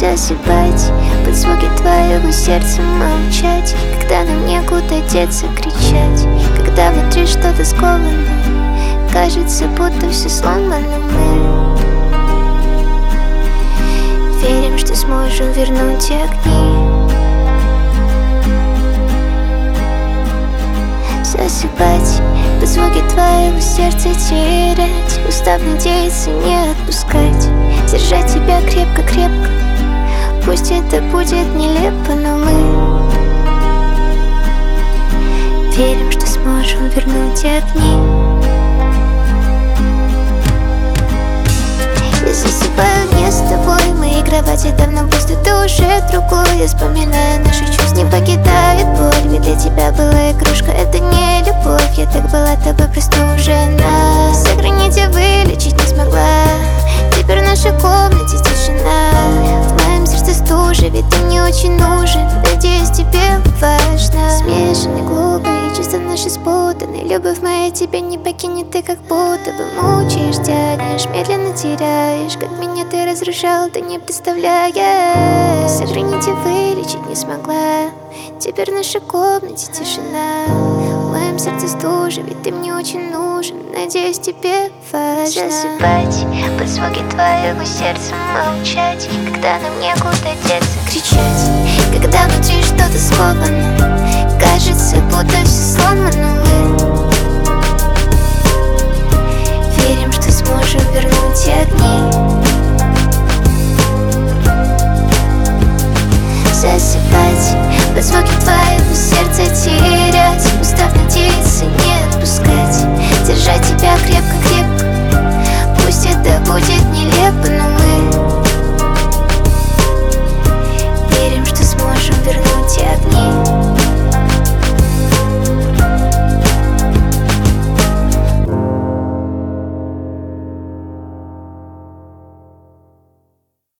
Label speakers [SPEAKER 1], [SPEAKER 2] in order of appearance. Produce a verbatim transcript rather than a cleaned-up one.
[SPEAKER 1] Засыпать под звуки твоего сердца, молчать, когда нам некуда деться, кричать, когда внутри что-то сковано, кажется, будто все сломано. Мы верим, что сможем вернуть огни. Засыпать под звуки твоего сердца, терять, устав надеяться, не отпускать, держать тебя крепко-крепко. Пусть это будет нелепо, но мы верим, что сможем вернуть огни. Я засыпаю не с тобой, моей кровати давно пусто, ты уже другой. Я вспоминаю наши чувства, не покидает боль, ведь для тебя была игрушка, это не любовь. Я так была тобой просто уже на за границей вылечить не смогла. Теперь в нашей комнате тишина, в моем сердце стужа, ведь ты мне очень нужен. Надеюсь, тебе важно. Смешанные, глупые чувства наши спутаны, любовь моя тебя не покинет, ты как будто бы мучаешь, тянешь, медленно теряешь. Как меня ты разрушал, ты не представляешь. Сохранить и вылечить не смогла. Теперь в нашей комнате тишина, в моем сердце стужа, ведь ты мне очень нужен. Надеюсь, тебе важно. Засыпать под звуки твоего сердца, молчать, когда нам некуда деться, кричать, когда внутри что-то сковано, кажется, будто все сломано. Мы верим, что сможем вернуть огни. Засыпать под звуки твоего сердца, терять, устав надеяться, не отпускать, держать тебя крепко-крепко.